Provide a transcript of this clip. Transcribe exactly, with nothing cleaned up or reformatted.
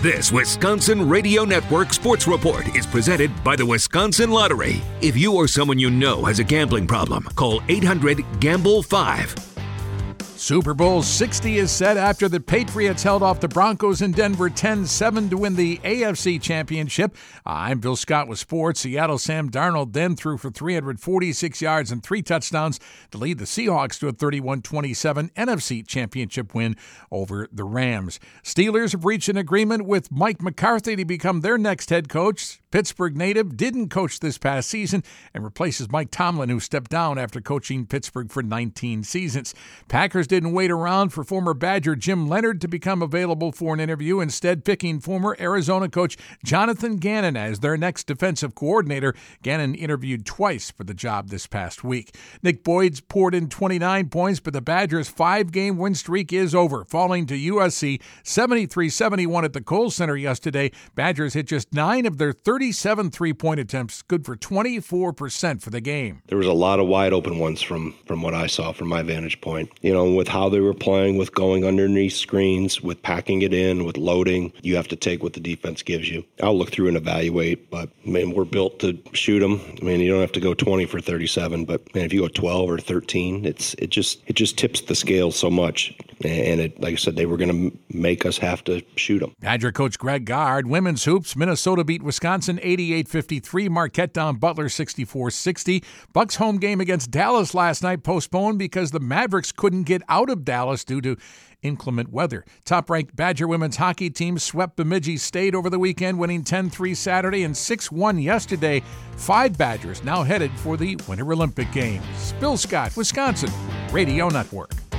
This Wisconsin Radio Network Sports Report is presented by the Wisconsin Lottery. If you or someone you know has a gambling problem, call eight hundred gamble five. Super Bowl sixty is set after the Patriots held off the Broncos in Denver ten seven to win the A F C Championship. I'm Bill Scott with sports. Seattle Sam Darnold then threw for three hundred forty-six yards and three touchdowns to lead the Seahawks to a thirty-one twenty-seven N F C Championship win over the Rams. Steelers have reached an agreement with Mike McCarthy to become their next head coach. Pittsburgh native didn't coach this past season and replaces Mike Tomlin, who stepped down after coaching Pittsburgh for nineteen seasons. Packers didn't wait around for former Badger Jim Leonard to become available for an interview, instead picking former Arizona coach Jonathan Gannon as their next defensive coordinator. Gannon interviewed twice for the job this past week. Nick Boyd's poured in twenty-nine points, but the Badgers' five-game win streak is over, falling to U S C seventy-three seventy-one at the Kohl Center yesterday. Badgers hit just nine of their thirty-seven three-point attempts, good for twenty-four percent for the game. There was a lot of wide open ones from, from what I saw from my vantage point. You know, with how they were playing, with going underneath screens, with packing it in, with loading, you have to take what the defense gives you. I'll look through and evaluate, but, I mean, we're built to shoot them. I mean, you don't have to go twenty for thirty-seven, but, man, if you go twelve or thirteen, it's it just it just tips the scale so much. And, it, like I said, they were going to make us have to shoot them. Badger coach Greg Gard. Women's hoops, Minnesota beat Wisconsin eighty-eight fifty-three. Marquette down Butler sixty-four sixty. Bucks home game against Dallas last night postponed because the Mavericks couldn't get out of Dallas due to inclement weather. Top-ranked Badger women's hockey team swept Bemidji State over the weekend, winning ten three Saturday and six one yesterday. Five Badgers now headed for the Winter Olympic Games. Bill Scott, Wisconsin Radio Network.